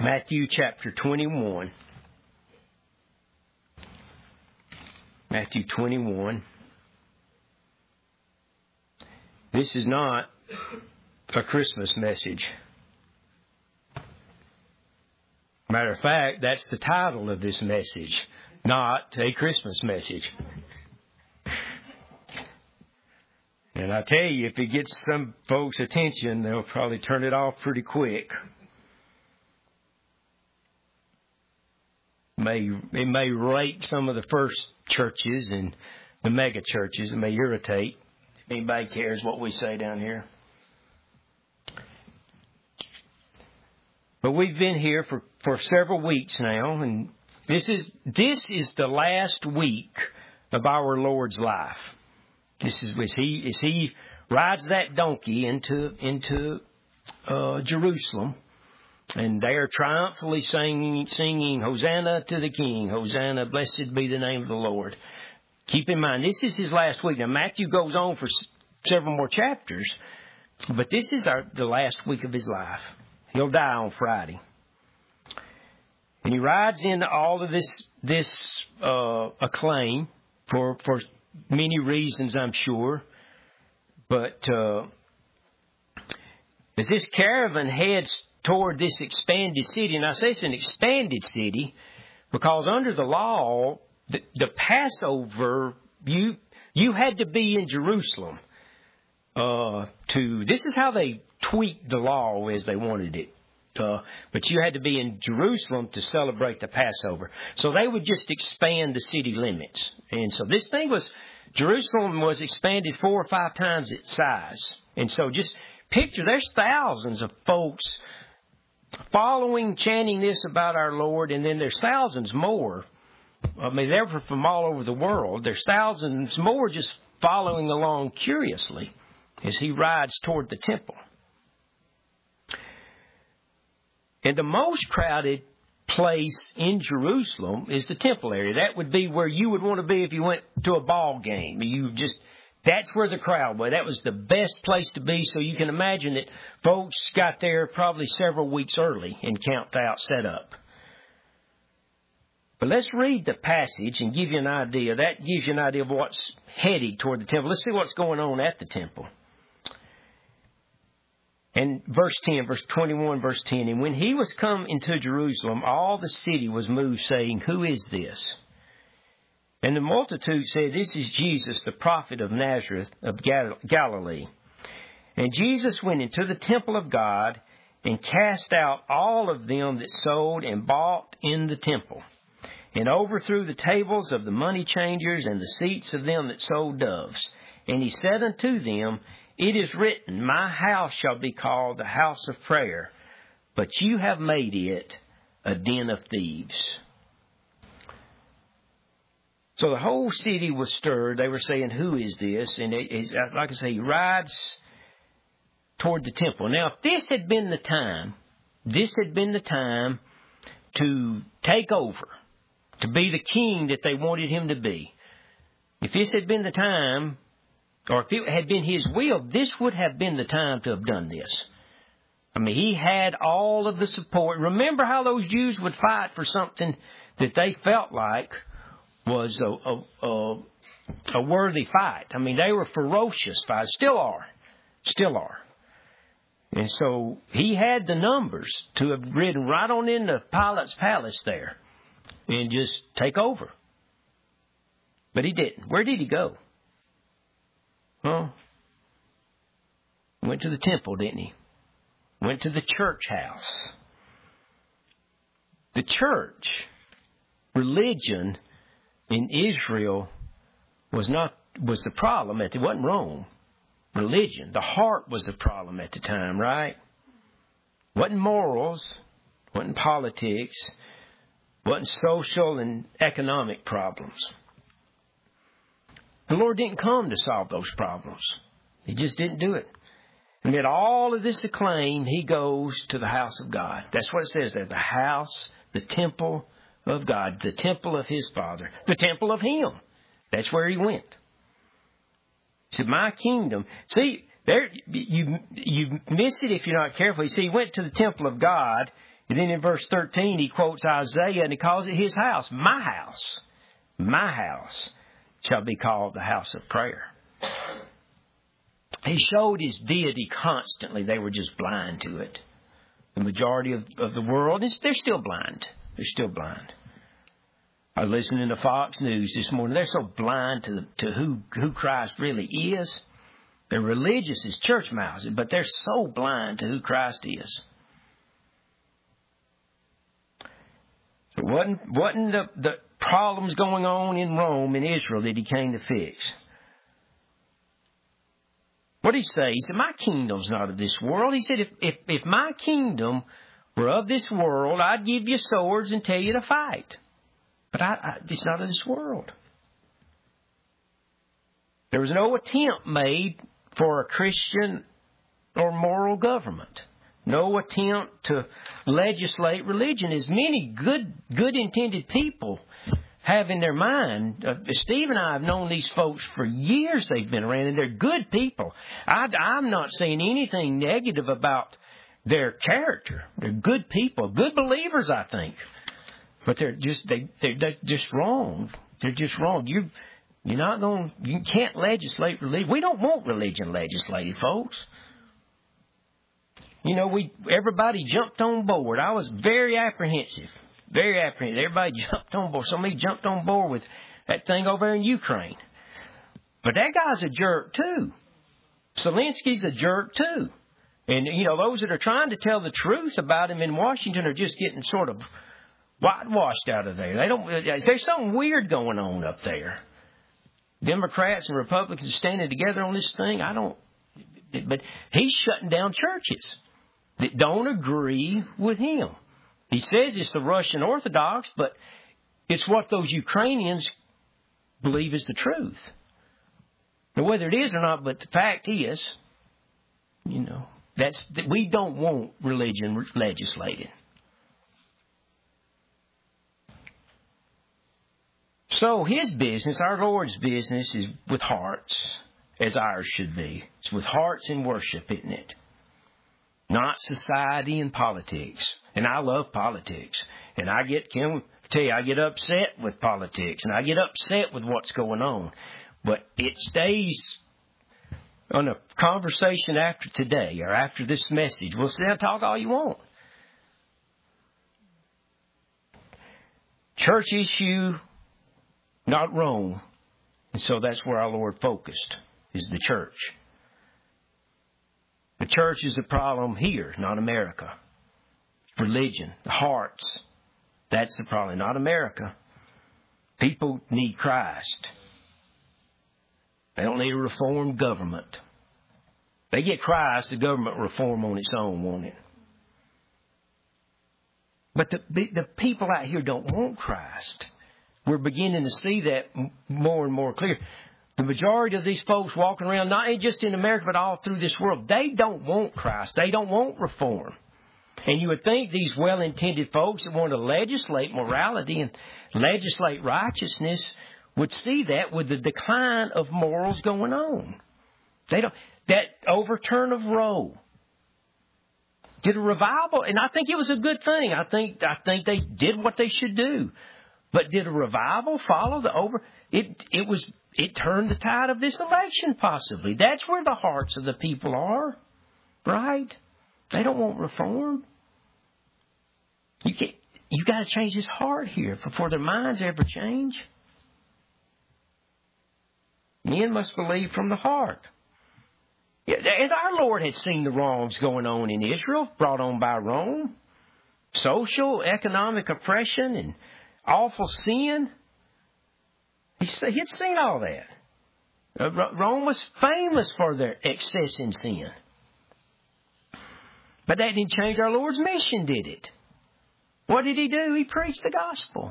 Matthew chapter 21. Matthew 21. This is not a Christmas message. Matter of fact, that's the title of this message, not a Christmas message. And I tell you, if it gets some folks' attention, they'll probably turn it off pretty quick. It may rate some of the first churches and the mega churches. It may irritate. If anybody cares what we say down here. But we've been here for several weeks now, and this is the last week of our Lord's life. This is as he rides that donkey into Jerusalem. And they are triumphantly singing, Hosanna to the King. Hosanna, blessed be the name of the Lord. Keep in mind, this is his last week. Now, Matthew goes on for several more chapters, but this is the last week of his life. He'll die on Friday. And he rides into all of this acclaim for many reasons, I'm sure. But as this caravan heads toward this expanded city, and I say it's an expanded city because under the law, the Passover, you had to be in Jerusalem this is how they tweaked the law as they wanted it. But you had to be in Jerusalem to celebrate the Passover. So they would just expand the city limits. And so Jerusalem was expanded 4 or 5 times its size. And so just picture, there's thousands of folks following, chanting this about our Lord, and then there's thousands more. I mean, they're from all over the world. There's thousands more just following along curiously as he rides toward the temple. And the most crowded place in Jerusalem is the temple area. That would be where you would want to be if you went to a ball game. That's where the crowd was. That was the best place to be. So you can imagine that folks got there probably several weeks early and camped out, set up. But let's read the passage and give you an idea. That gives you an idea of what's headed toward the temple. Let's see what's going on at the temple. And verse 21, verse 10. And when he was come into Jerusalem, all the city was moved, saying, Who is this? And the multitude said, This is Jesus, the prophet of Nazareth of Galilee. And Jesus went into the temple of God and cast out all of them that sold and bought in the temple, and overthrew the tables of the money changers and the seats of them that sold doves. And he said unto them, It is written, My house shall be called the house of prayer, but you have made it a den of thieves. So the whole city was stirred. They were saying, Who is this? And like I say, he rides toward the temple. Now, if this had been the time to take over, to be the king that they wanted him to be. If this had been the time, or if it had been his will, this would have been the time to have done this. I mean, he had all of the support. Remember how those Jews would fight for something that they felt like was a worthy fight. I mean, they were ferocious fights. Still are. And so he had the numbers to have ridden right on into Pilate's palace there and just take over. But he didn't. Where did he go? Well, went to the temple, didn't he? Went to the church house. The church, religion in Israel was the problem. It wasn't Rome. Religion, the heart was the problem at the time, right? Wasn't morals, wasn't politics, wasn't social and economic problems. The Lord didn't come to solve those problems. He just didn't do it. Amid all of this acclaim, he goes to the house of God. That's what it says there. The house, the temple of God, the temple of his Father, the temple of him. That's where he went. He said, my kingdom. See, there you miss it if you're not careful. You see, he went to the temple of God, And then in verse 13, he quotes Isaiah and he calls it his house. My house shall be called the house of prayer. He showed his deity constantly. They were just blind to it. The majority of the world, they're still blind. They're still blind. I was listening to Fox News this morning. They're so blind to who Christ really is. They're religious as church mouse, but they're so blind to who Christ is. It wasn't the problems going on in Rome and Israel that he came to fix. What did he say? He said, my kingdom's not of this world. He said, if my kingdom were of this world, I'd give you swords and tell you to fight. But it's not of this world. There was no attempt made for a Christian or moral government. No attempt to legislate religion. As many good intended people have in their mind. Steve and I have known these folks for years. They've been around, and they're good people. I'm not saying anything negative about their character. They're good people, good believers, I think. But they're just wrong. They're just wrong. You can't legislate religion. We don't want religion legislated, folks. Everybody jumped on board. I was very apprehensive. Very apprehensive. Everybody jumped on board. Somebody jumped on board with that thing over in Ukraine. But that guy's a jerk too. Zelensky's a jerk too. And, those that are trying to tell the truth about him in Washington are just getting sort of whitewashed out of there. There's something weird going on up there. Democrats and Republicans are standing together on this thing. But he's shutting down churches that don't agree with him. He says it's the Russian Orthodox, but it's what those Ukrainians believe is the truth. Now, whether it is or not, but the fact is, we don't want religion legislated. So his business, our Lord's business, is with hearts, as ours should be. It's with hearts and worship, isn't it? Not society and politics. And I love politics. And I get upset with politics. And I get upset with what's going on. But it stays on a conversation after today or after this message. We'll sit down and talk all you want. Church issue, not Rome. And so that's where our Lord focused, is the church. The church is the problem here, not America. Religion, the hearts, that's the problem, not America. People need Christ. They don't need a reformed government. They get Christ, the government will reform on its own, won't it? But the people out here don't want Christ. We're beginning to see that more and more clear. The majority of these folks walking around, not just in America, but all through this world, they don't want Christ. They don't want reform. And you would think these well-intended folks that want to legislate morality and legislate righteousness would see that with the decline of morals going on. That overturn of Roe did a revival, and I think it was a good thing. I think they did what they should do. But did a revival follow it turned the tide of this election, possibly. That's where the hearts of the people are, right? They don't want reform. You got to change his heart here before their minds ever change. Men must believe from the heart. And our Lord had seen the wrongs going on in Israel, brought on by Rome. Social, economic oppression, and awful sin. He had seen all that. Rome was famous for their excess in sin. But that didn't change our Lord's mission, did it? What did he do? He preached the gospel.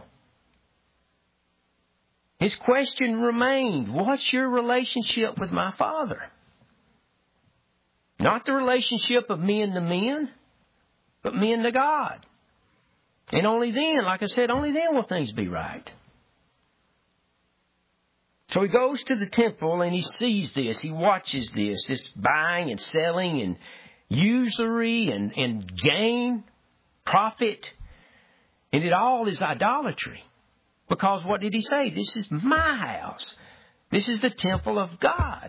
His question remained, what's your relationship with my Father? Not the relationship of men to men, but men to God. And only then, like I said, only then will things be right. So he goes to the temple and he sees this. He watches this buying and selling and usury and gain. prophet. And it all is idolatry. Because what did he say? This is my house. This is the temple of God.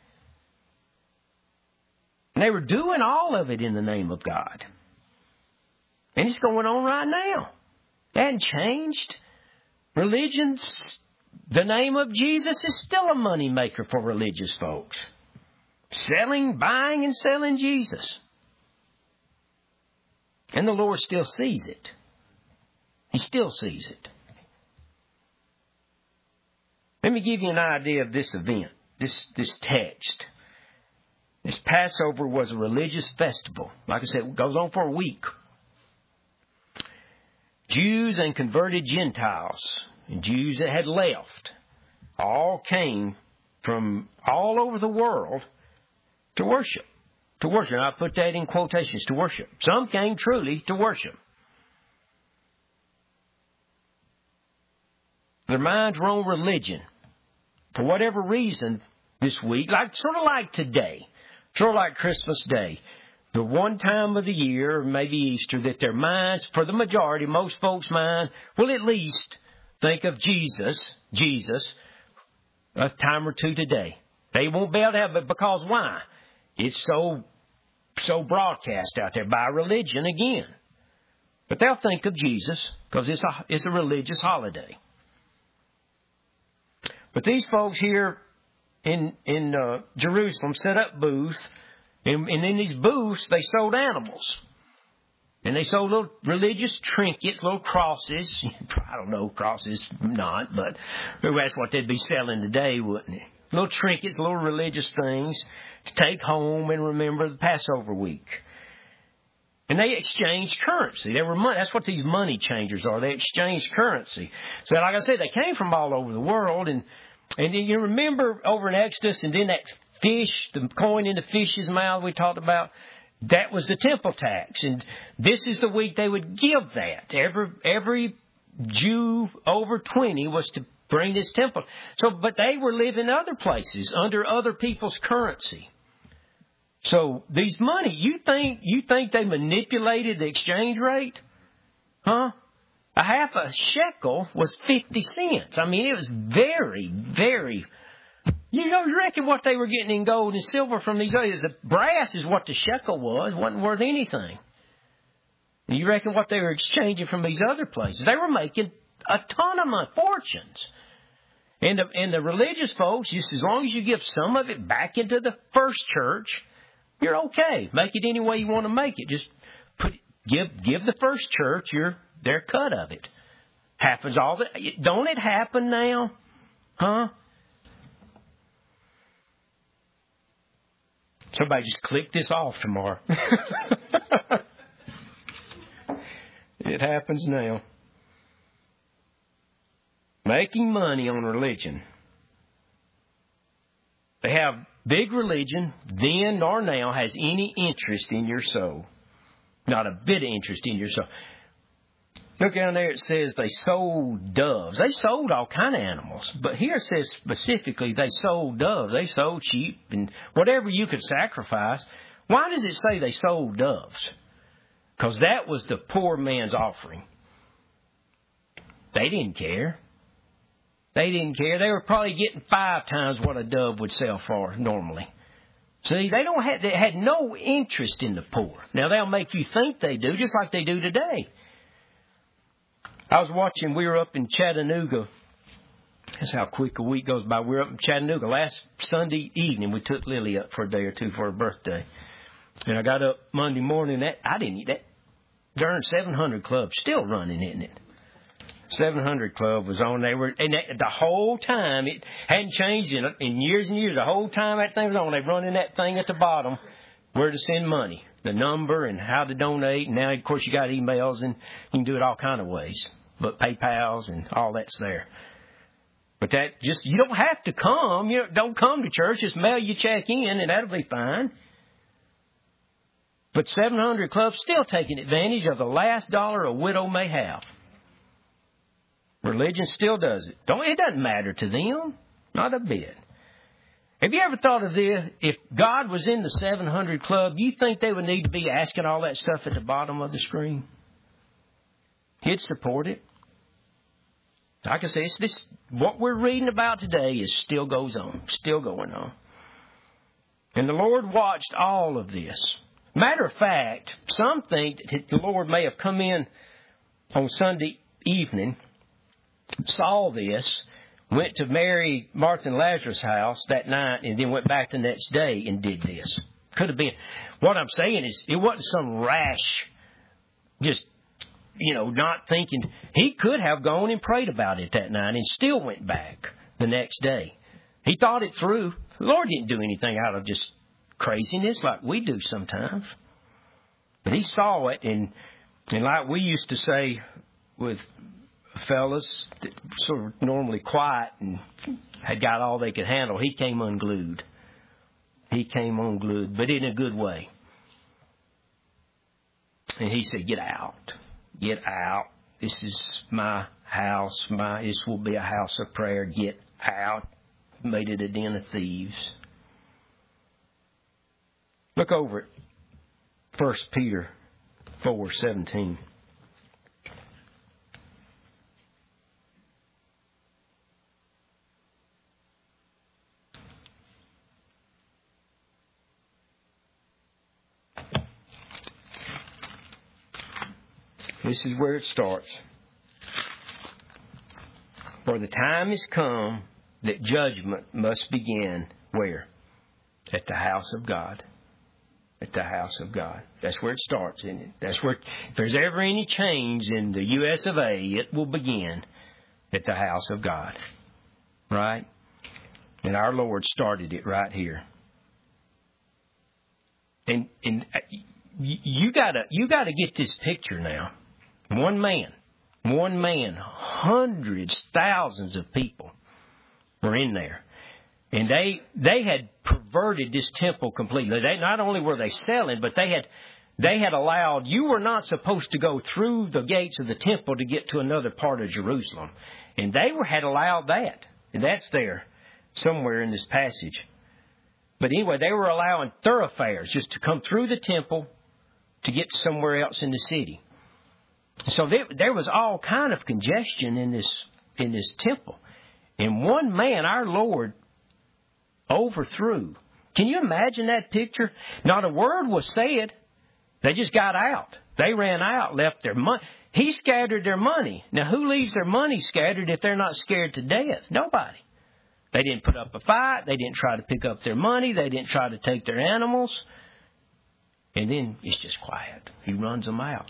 And they were doing all of it in the name of God. And it's going on right now. It hadn't changed. Religion's, the name of Jesus is still a money maker for religious folks. Buying and selling Jesus. And the Lord still sees it. He still sees it. Let me give you an idea of this event, this text. This Passover was a religious festival. Like I said, it goes on for a week. Jews and converted Gentiles, and Jews that had left, all came from all over the world to worship. To worship. And I put that in quotations, to worship. Some came truly to worship. Their minds were on religion. For whatever reason, this week, sort of like today, sort of like Christmas Day, the one time of the year, maybe Easter, that their minds, for the majority, most folks' mind, will at least think of Jesus, a time or two today. They won't be able to have it because why? It's so broadcast out there by religion again. But they'll think of Jesus because it's a religious holiday. But these folks here in Jerusalem set up booths, and in these booths they sold animals. And they sold little religious trinkets, little crosses. I don't know, crosses not, but that's what they'd be selling today, wouldn't it? Little trinkets, little religious things to take home and remember the Passover week. And they exchanged currency. They were money. That's what these money changers are. They exchanged currency. So like I said, they came from all over the world. And you remember over in Exodus, and then that fish, the coin in the fish's mouth we talked about, that was the temple tax. And this is the week they would give that. Every Jew over 20 was to bring this temple. But they were living other places under other people's currency. So these money, you think they manipulated the exchange rate? Huh? A half a shekel was 50 cents. I mean, it was very, very... You reckon what they were getting in gold and silver from these others? The brass is what the shekel was. Wasn't worth anything. And you reckon what they were exchanging from these other places? They were making a ton of money, fortunes. And the religious folks, just as long as you give some of it back into the first church, you're okay. Make it any way you want to make it. Just give the first church their cut of it. Happens all the... Don't it happen now? Huh? Somebody just click this off tomorrow. It happens now. Making money on religion. They have big religion, then nor now, has any interest in your soul. Not a bit of interest in your soul. Look down there, it says they sold doves. They sold all kind of animals. But here it says specifically they sold doves. They sold sheep and whatever you could sacrifice. Why does it say they sold doves? Because that was the poor man's offering. They didn't care. They didn't care. They were probably getting 5 times what a dove would sell for normally. See, they had no interest in the poor. Now, they'll make you think they do, just like they do today. I was watching, we were up in Chattanooga. That's how quick a week goes by. We were up in Chattanooga last Sunday evening. We took Lily up for a day or two for her birthday. And I got up Monday morning. That darn 700 Club still running, isn't it? 700 Club was on. The whole time, it hadn't changed in years and years. The whole time that thing was on, they running that thing at the bottom, where to send money, the number and how to donate. And now, of course, you got emails and you can do it all kind of ways. But PayPals and all that's there. But you don't have to come. Don't come to church. Just mail your check in and that'll be fine. But 700 Club's still taking advantage of the last dollar a widow may have. Religion still does it. It doesn't matter to them. Not a bit. Have you ever thought of this? If God was in the 700 Club, you think they would need to be asking all that stuff at the bottom of the screen? He'd support it. Like I say, it's this, what we're reading about today is still goes on, still going on. And the Lord watched all of this. Matter of fact, some think that the Lord may have come in on Sunday evening, saw this, went to Mary, Martha, and Lazarus' house that night, and then went back the next day and did this. Could have been. What I'm saying is, it wasn't some rash, just, not thinking. He could have gone and prayed about it that night and still went back the next day. He thought it through. The Lord didn't do anything out of just craziness like we do sometimes. But He saw it, and like we used to say with fellas that sort of normally quiet and had got all they could handle, He came unglued. He came unglued, but in a good way. And He said, get out. Get out. This is my house. This will be a house of prayer. Get out. Made it a den of thieves. Look over at 1 Peter 4:17. This is where it starts. For the time has come that judgment must begin where? At the house of God. At the house of God. That's where it starts, isn't it? That's where, if there's ever any change in the U.S. of A., it will begin at the house of God. Right? And our Lord started it right here. And you gotta get this picture now. One man, hundreds, thousands of people were in there. And they had perverted this temple completely. They not only were they selling, but they had allowed, you were not supposed to go through the gates of the temple to get to another part of Jerusalem. And they had allowed that. And that's there somewhere in this passage. But anyway, they were allowing thoroughfares just to come through the temple to get somewhere else in the city. So there was all kind of congestion in this temple. And one man, our Lord, overthrew. Can you imagine that picture? Not a word was said. They just got out. They ran out, left their money. He scattered their money. Now, who leaves their money scattered if they're not scared to death? Nobody. They didn't put up a fight. They didn't try to pick up their money. They didn't try to take their animals. And then it's just quiet. He runs them out.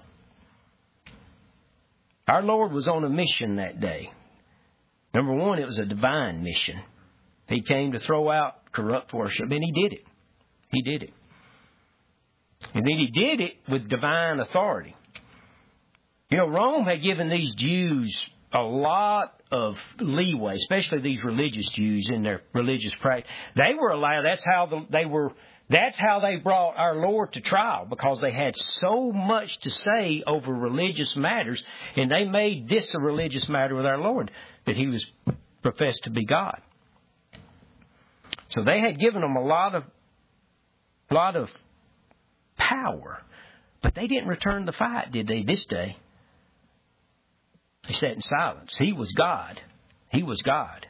Our Lord was on a mission that day. Number one, it was a divine mission. He came to throw out corrupt worship, and He did it. He did it. And then He did it with divine authority. Rome had given these Jews a lot of leeway, especially these religious Jews in their religious practice. They were allowed, that's how they brought our Lord to trial, because they had so much to say over religious matters, and they made this a religious matter with our Lord, that He was professed to be God. So they had given them a lot of power, but they didn't return the fight, did they, this day? They sat in silence. He was God. He was God.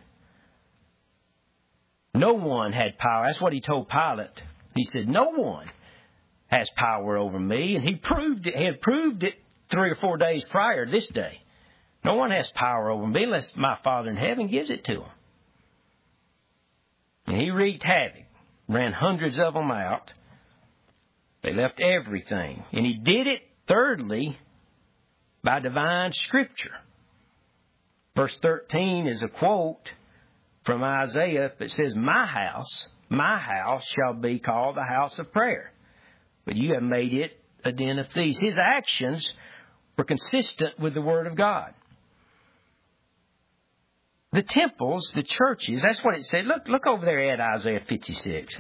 No one had power. That's what He told Pilate. He said, no one has power over me. And He proved it. He had proved it 3 or 4 days prior to this day. No one has power over me unless my Father in heaven gives it to him. And He wreaked havoc. Ran hundreds of them out. They left everything. And He did it, thirdly, by divine Scripture. Verse 13 is a quote from Isaiah that says, my house shall be called the house of prayer, but you have made it a den of thieves. His actions were consistent with the Word of God. The temples, the churches, that's what it said. Look over there at Isaiah 56.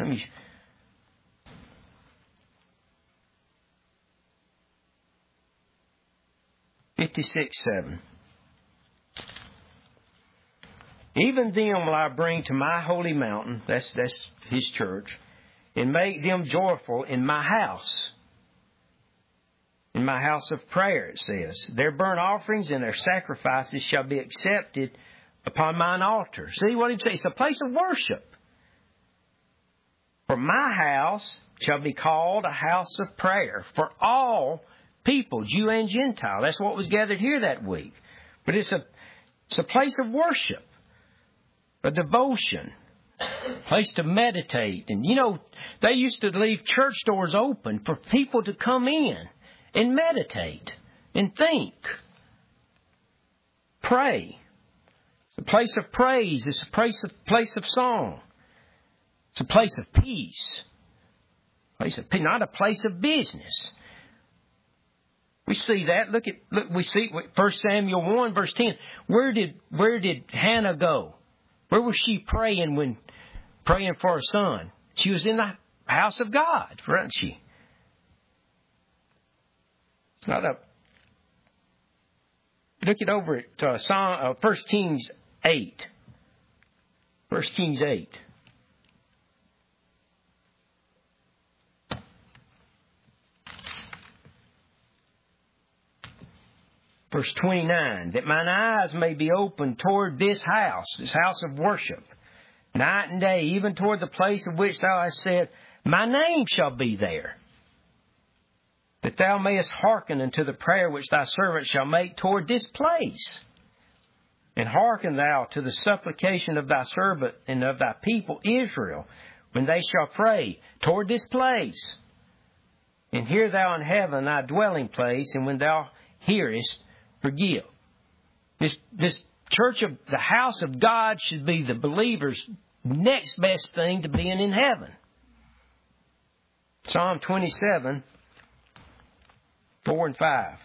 56:7. Even them will I bring to my holy mountain, that's His church, and make them joyful in my house. in my house of prayer, it says. Their burnt offerings and their sacrifices shall be accepted upon mine altar. See what he says? It's a place of worship. For my house shall be called a house of prayer for all people, Jew and Gentile. That's what was gathered here that week. But it's a place of worship, a devotion, a place to meditate. And, you know, they used to leave church doors open for people to come in and meditate and think, pray. It's a place of praise. It's a place of song. It's a place of peace. Not a place of business. We see that. Look, we see 1 Samuel 1, verse 10. Where did Hannah go? Where was she praying for her son? She was in the house of God, wasn't she? It's not a. Look it over at 1 Kings 8. 1 Kings 8. Verse 29, that mine eyes may be opened toward this house of worship, night and day, even toward the place of which thou hast said, my name shall be there. That thou mayest hearken unto the prayer which thy servant shall make toward this place. And hearken thou to the supplication of thy servant and of thy people Israel, when they shall pray toward this place. And hear thou in heaven thy dwelling place, and when thou hearest, forgive. This church of the house of God should be the believer's next best thing to being in heaven. Psalm 27, 4 and 5.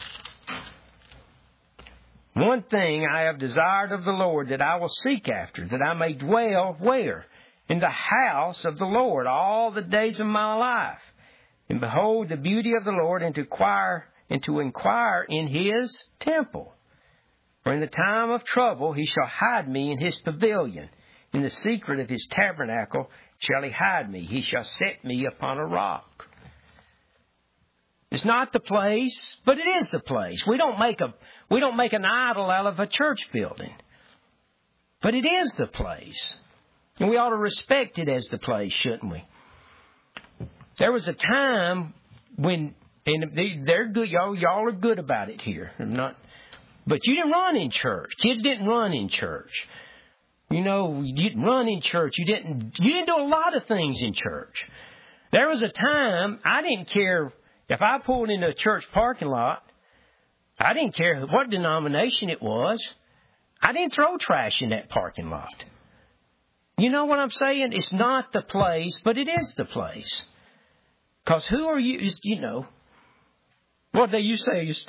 One thing I have desired of the Lord that I will seek after, that I may dwell where? In the house of the Lord all the days of my life. And behold the beauty of the Lord, and to inquire in His temple. For in the time of trouble He shall hide me in His pavilion. In the secret of His tabernacle shall He hide me. He shall set me upon a rock. It's not the place, but it is the place. We don't make an idol out of a church building. But it is the place. And we ought to respect it as the place, shouldn't we? There was a time when, and they're good, y'all are good about it here. But you didn't run in church. Kids didn't run in church. You know, you didn't run in church. You didn't do a lot of things in church. There was a time I didn't care if I pulled into a church parking lot. I didn't care what denomination it was. I didn't throw trash in that parking lot. You know what I'm saying? It's not the place, but it is the place. Because who are you? You know. What do you say? It's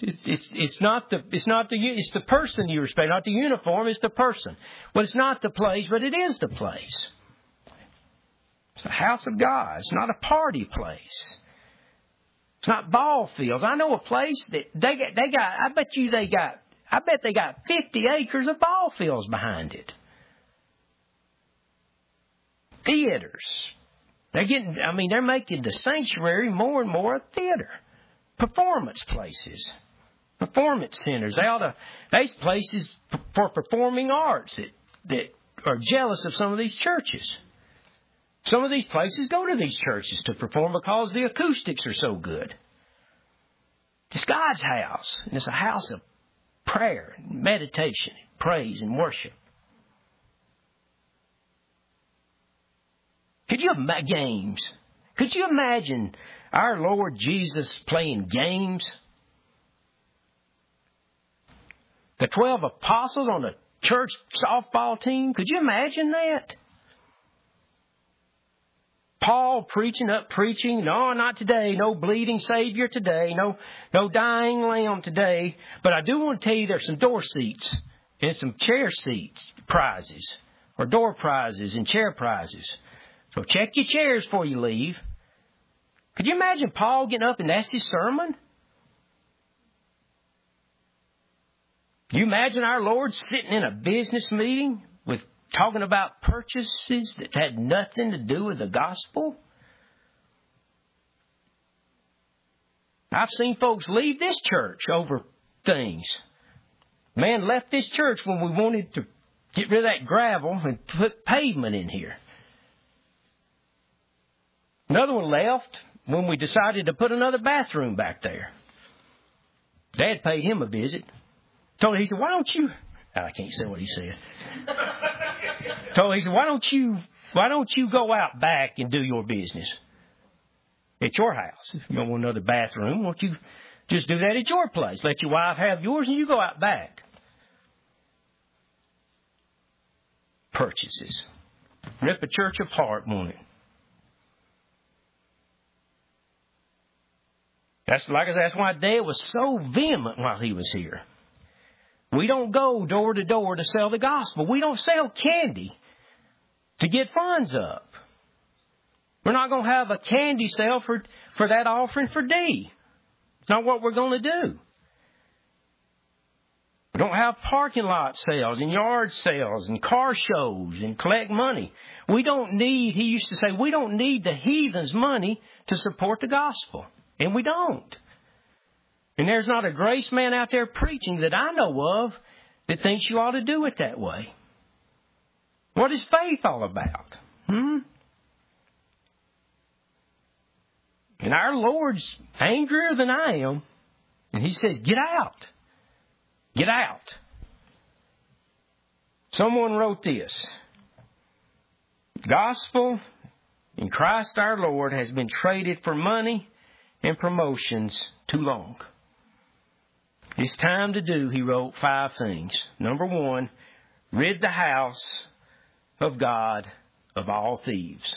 the person you respect, not the uniform. It's the person. Well, it's not the place, but it is the place. It's the house of God. It's not a party place. It's not ball fields. I know a place that they got. I bet they got 50 acres of ball fields behind it. Theaters. They're making the sanctuary more and more a theater. Performance places, performance centers. These places for performing arts that are jealous of some of these churches. Some of these places go to these churches to perform because the acoustics are so good. It's God's house, and it's a house of prayer, meditation, praise, and worship. Could you imagine games? Could you imagine our Lord Jesus playing games? The 12 apostles on the church softball team? Could you imagine that? Paul preaching, no, not today, no bleeding Savior today, no dying lamb today. But I do want to tell you there's some door seats and some chair seats prizes, or door prizes and chair prizes. So check your chairs before you leave. Could you imagine Paul getting up and that's his sermon? Do you imagine our Lord sitting in a business meeting with talking about purchases that had nothing to do with the gospel? I've seen folks leave this church over things. Man left this church when we wanted to get rid of that gravel and put pavement in here. Another one left when we decided to put another bathroom back there. Dad paid him a visit. Told him, he said, why don't you... I can't say what he said. Told him, he said, why don't you go out back and do your business at your house? If you don't want another bathroom, why don't you just do that at your place? Let your wife have yours and you go out back. Purchases. Rip a church apart, won't it? That's why Dad was so vehement while he was here. We don't go door to door to sell the gospel. We don't sell candy to get funds up. We're not going to have a candy sale for that offering for D. It's not what we're going to do. We don't have parking lot sales and yard sales and car shows and collect money. He used to say, we don't need the heathens' money to support the gospel. And we don't. And there's not a grace man out there preaching that I know of that thinks you ought to do it that way. What is faith all about? And our Lord's angrier than I am. And He says, get out. Get out. Someone wrote this. Gospel in Christ our Lord has been traded for money and promotions too long. It's time to do, he wrote, 5 things. Number 1, rid the house of God of all thieves.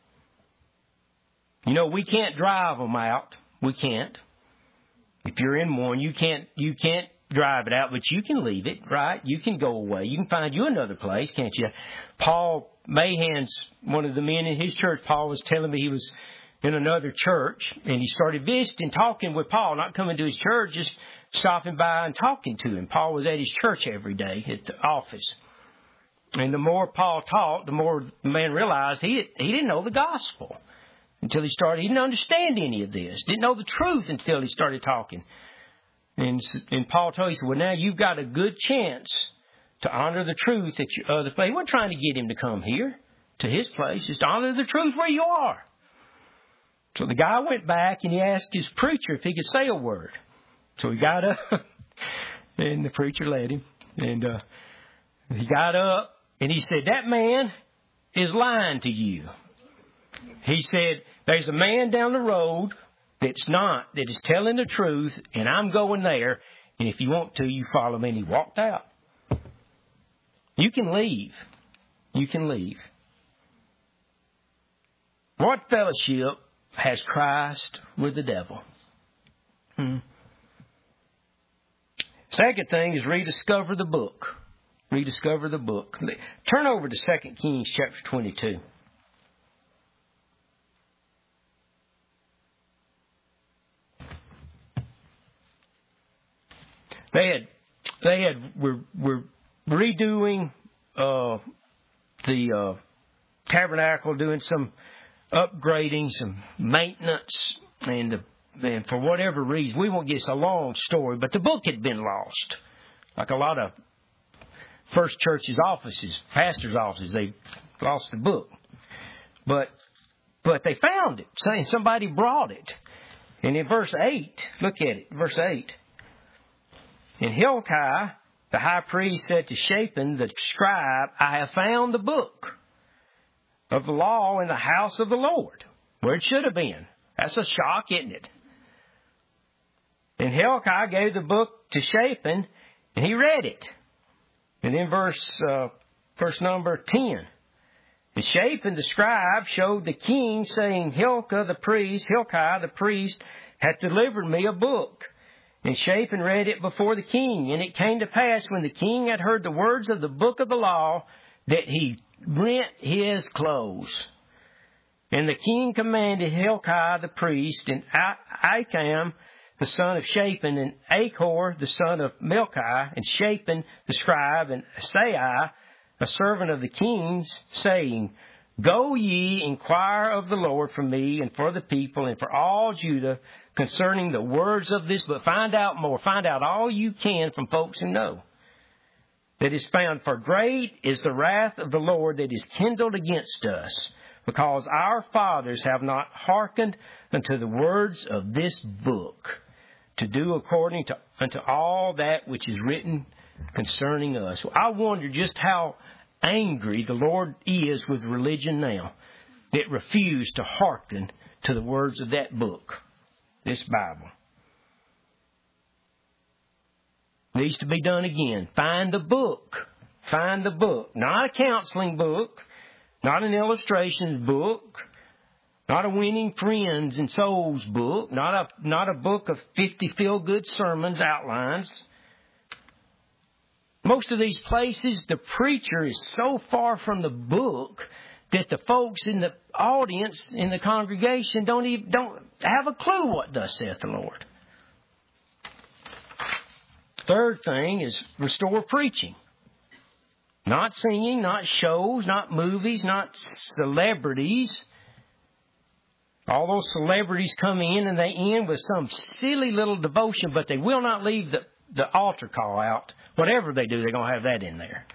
You know, we can't drive them out. We can't. If you're in one, you can't drive it out, but you can leave it, right? You can go away. You can find you another place, can't you? Paul Mahan's one of the men in his church. Paul was telling me he was in another church, and he started visiting, talking with Paul, not coming to his church, just stopping by and talking to him. Paul was at his church every day at the office. And the more Paul taught, the more the man realized he didn't know the gospel until he started. He didn't understand any of this. Didn't know the truth until he started talking. And Paul told him, he said, well, now you've got a good chance to honor the truth at your other place. He wasn't trying to get him to come here to his place. Just honor the truth where you are. So the guy went back and he asked his preacher if he could say a word. So he got up and the preacher let him. And he got up and he said, that man is lying to you. He said, there's a man down the road that is telling the truth, and I'm going there, and if you want to, you follow me. And he walked out. You can leave. You can leave. What fellowship has Christ with the devil? Second thing is rediscover the book. Rediscover the book. Turn over to 2 Kings chapter 22. We're redoing the tabernacle, doing some upgrading, some maintenance, and for whatever reason, we won't get it's a long story, but the book had been lost. Like a lot of First Church's offices, pastors' offices, they lost the book. But they found it, saying somebody brought it. And in verse 8, look at it, verse 8. And Hilkiah, the high priest, said to Shaphan, the scribe, I have found the book of the law in the house of the Lord, where it should have been. That's a shock, isn't it? And Hilkiah gave the book to Shaphan, and he read it. And then verse number 10. And Shaphan the scribe showed the king, saying, Hilkiah the priest hath delivered me a book. And Shaphan read it before the king. And it came to pass, when the king had heard the words of the book of the law, that he rent his clothes. And the king commanded Hilkiah the priest, and Acham the son of Shaphan, and Achor the son of Milchi, and Shaphan the scribe, and Asaiah, a servant of the king's, saying, Go ye, inquire of the Lord for me and for the people and for all Judah concerning the words of this book. Find out more. Find out all you can from folks who know. That is found, for great is the wrath of the Lord that is kindled against us, because our fathers have not hearkened unto the words of this book, to do according unto all that which is written concerning us. I wonder just how angry the Lord is with religion now that refused to hearken to the words of that book, this Bible. Needs to be done again. Find the book. Find the book. Not a counseling book. Not an illustrations book. Not a winning friends and souls book. Not a book of 50 feel-good sermons, outlines. Most of these places, the preacher is so far from the book that the folks in the audience, in the congregation, don't have a clue what thus saith the Lord. Third thing is restore preaching. Not singing, not shows, not movies, not celebrities. All those celebrities come in and they end with some silly little devotion, but they will not leave the altar call out. Whatever they do, they're going to have that in there.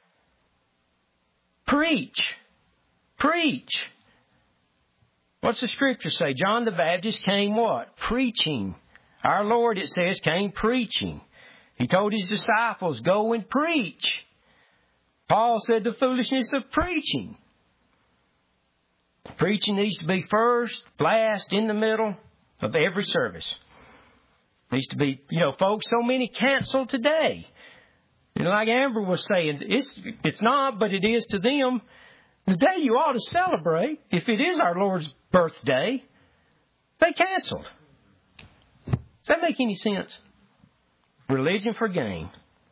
Preach. Preach. What's the scripture say? John the Baptist came what? Preaching. Our Lord, it says, came preaching. He told his disciples, go and preach. Paul said the foolishness of preaching. Preaching needs to be first, last, in the middle of every service. Needs to be, folks, so many cancel today. Like Amber was saying, it's not, but it is to them. The day you ought to celebrate, if it is our Lord's birthday, they canceled. Does that make any sense? Religion for gain.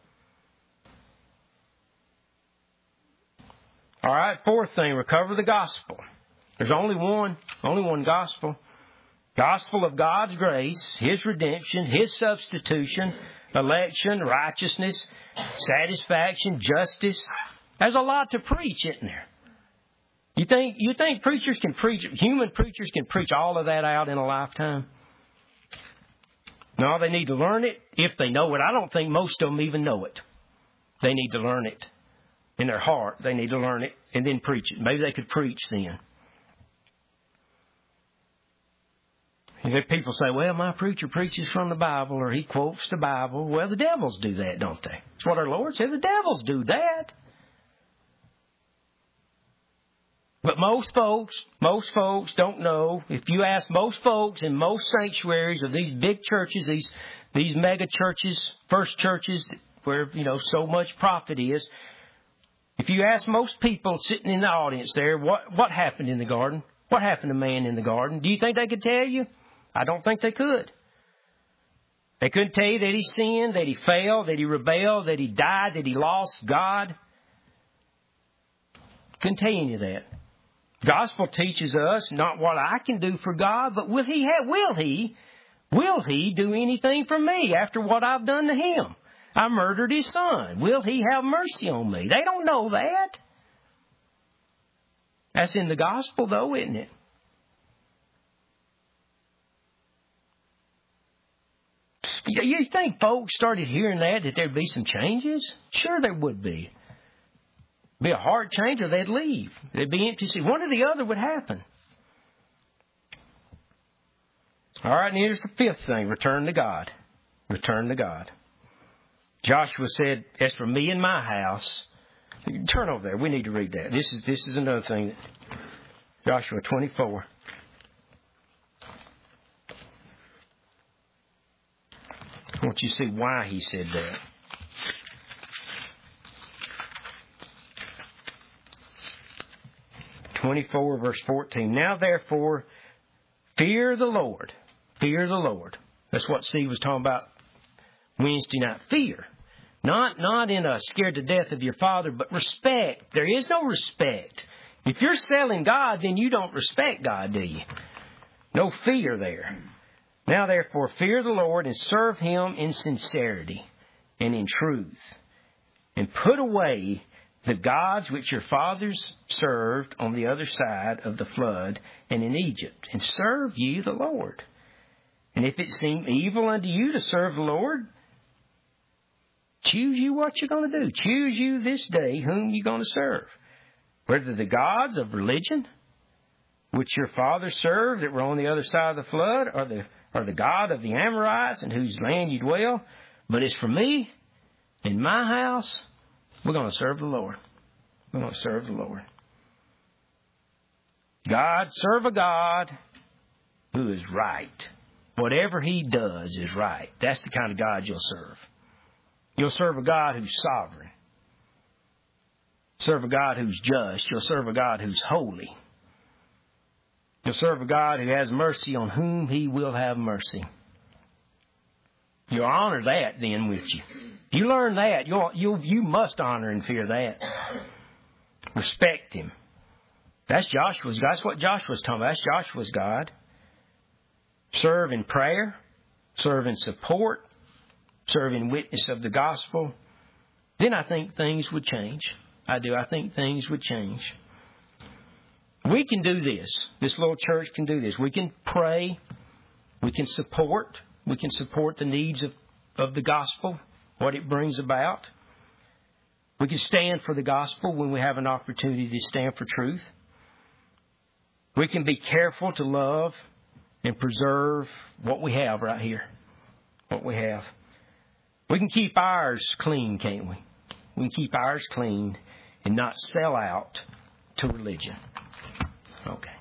All right, fourth thing, recover the gospel. There's only one gospel. Gospel of God's grace, His redemption, His substitution, election, righteousness, satisfaction, justice. There's a lot to preach, isn't there? You think preachers can preach, human preachers can preach all of that out in a lifetime? No, they need to learn it if they know it. I don't think most of them even know it. They need to learn it in their heart. They need to learn it and then preach it. Maybe they could preach then. People say, well, my preacher preaches from the Bible or he quotes the Bible. Well, the devils do that, don't they? That's what our Lord said. The devils do that. But most folks don't know. If you ask most folks in most sanctuaries of these big churches, these mega churches, first churches where, so much profit is, if you ask most people sitting in the audience there, what happened in the garden? What happened to man in the garden? Do you think they could tell you? I don't think they could. They couldn't tell you that he sinned, that he failed, that he rebelled, that he died, that he lost God. Couldn't tell you any of that. Gospel teaches us not what I can do for God, but will He do anything for me after what I've done to Him? I murdered His Son. Will He have mercy on me? They don't know that. That's in the gospel, though, isn't it? You think folks started hearing that there'd be some changes? Sure there would be. Be a heart change or they'd leave. They'd be empty. See, one or the other would happen. All right, and here's the fifth thing. Return to God. Return to God. Joshua said, as for me and my house, turn over there. We need to read that. This is another thing. Joshua 24. I want you to see why he said that. Verse 14. Now therefore, fear the Lord. Fear the Lord. That's what Steve was talking about Wednesday night. Fear. Not in a scared to death of your father, but respect. There is no respect. If you're selling God, then you don't respect God, do you? No fear there. Now therefore, fear the Lord and serve Him in sincerity and in truth. And put away the gods which your fathers served on the other side of the flood and in Egypt, and serve ye the Lord. And if it seem evil unto you to serve the Lord, choose you what you're going to do. Choose you this day whom you're going to serve. Whether the gods of religion, which your fathers served that were on the other side of the flood, or the God of the Amorites in whose land you dwell. But as for me, in my house, we're going to serve the Lord. We're going to serve the Lord. Serve a God who is right. Whatever He does is right. That's the kind of God you'll serve. You'll serve a God who's sovereign. Serve a God who's just. You'll serve a God who's holy. You'll serve a God who has mercy on whom He will have mercy. You'll honor that then with you. If you learn that, you must honor and fear that. Respect Him. That's what Joshua's talking about. That's Joshua's God. Serve in prayer. Serve in support. Serve in witness of the gospel. Then I think things would change. I do. I think things would change. We can do this. This little church can do this. We can pray. We can support. We can support the needs of the gospel, what it brings about. We can stand for the gospel when we have an opportunity to stand for truth. We can be careful to love and preserve what we have right here. What we have. We can keep ours clean, can't we? We can keep ours clean and not sell out to religion. Okay.